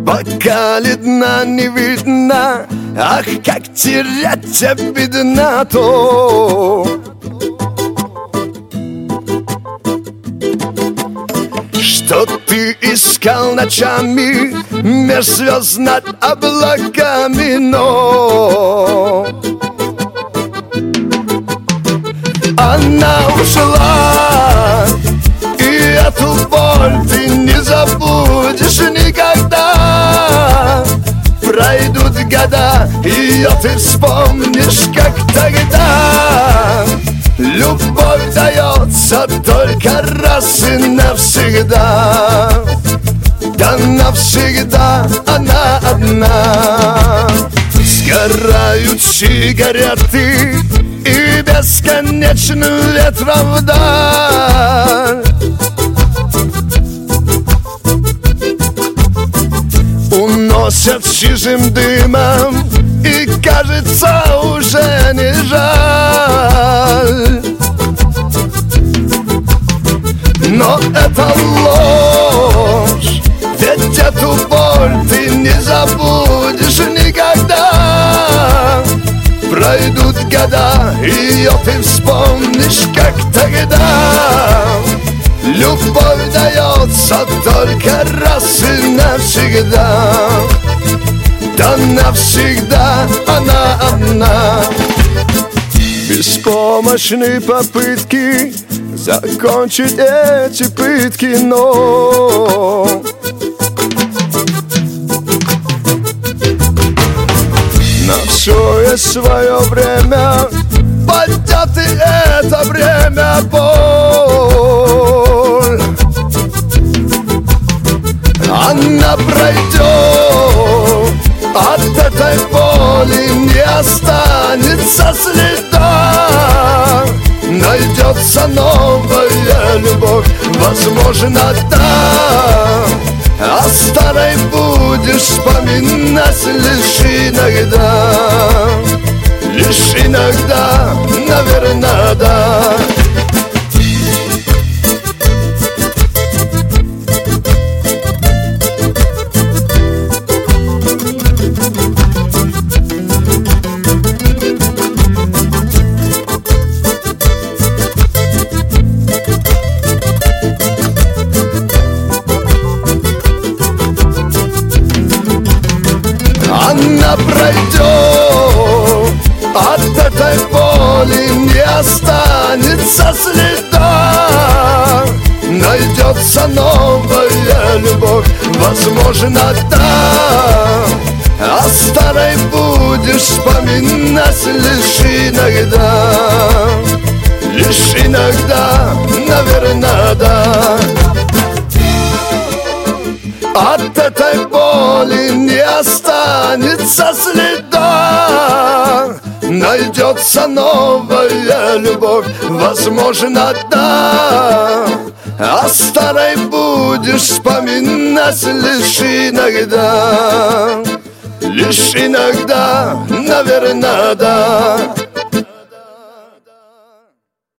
Бокале дна не видно, ах, как терять обидно то, что ты искал ночами меж звезд над облаками, но она ушла, и эту боль ты не забудешь никогда. Пройдут года, ее ты вспомнишь, как тогда. Любовь дается только раз и навсегда. Да навсегда она одна. Сгорают сигареты и бесконечным ветром вдаль. Уносят сизым дымом, и кажется уже не жаль. Но это ложь, ведь эту боль ты не забудешь никогда. Пройдут года, ее ты вспомнишь, как тогда. Любовь дается только раз и навсегда. Да навсегда она одна. Беспомощны попытки закончить эти пытки, но на все есть свое время. Пойдет и это время боль. Она пройдет, от этой боли не останется следа. Найдется новая любовь, возможно, да. О старой будешь вспоминать лишь иногда. Лишь иногда, наверное, да. Она пройдет, от этой боли не останется следа. Найдется новая любовь, возможно, да. О старой будешь вспоминать лишь иногда. Лишь иногда, наверное, да. От этой боли не останется следа. Найдется новая любовь, возможно, да. О старой будешь вспоминать лишь иногда. Лишь иногда, наверное, да.